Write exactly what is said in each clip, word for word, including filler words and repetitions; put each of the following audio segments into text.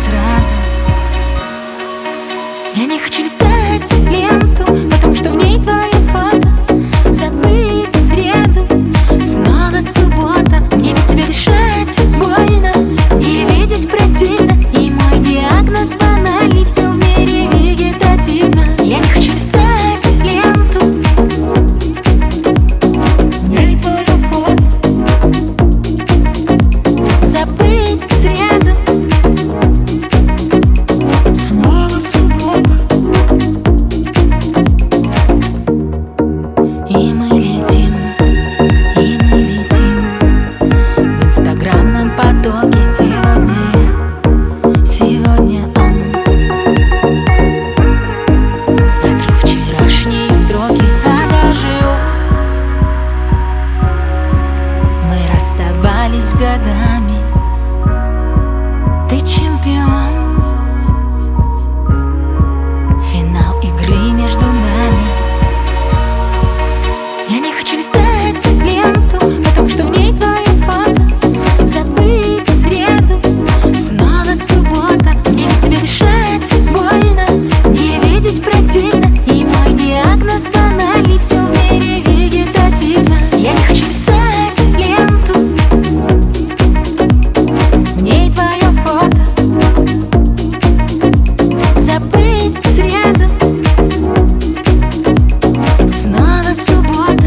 сразу. Я не хочу листать ленту, потому что в ней твое фото. Забыть среду, снова суббота. Мне без тебя дышать больно, не видеть противно. И мой диагноз банальный: все в мире вегетативно. Я не хочу листать ленту, в ней твое фото. Забыть среду, снова суббота. И мы летим, и мы летим в инстаграмном потоке. Сегодня я, сегодня он. Сотру вчерашние строки, а даже он. Мы расставались годами. Ты чемпион. Финал игры между нами. Я не хочу листать ленту, потому что в ней твое фото. Забыть среду, снова суббота. Мне без тебя дышать больно, не видеть противно. И мой диагноз банальный: все в мире вегетативно. Я не хочу листать ленту, в ней твое фото. Забыть среду, снова суббота.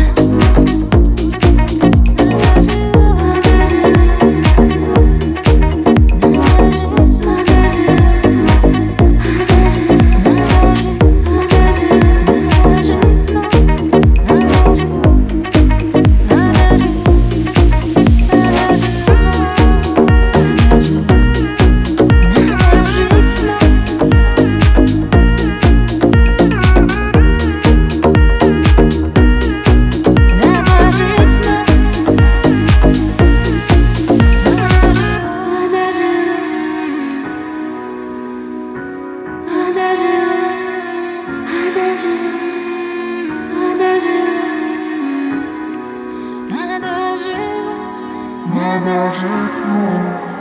Надо жить, ну.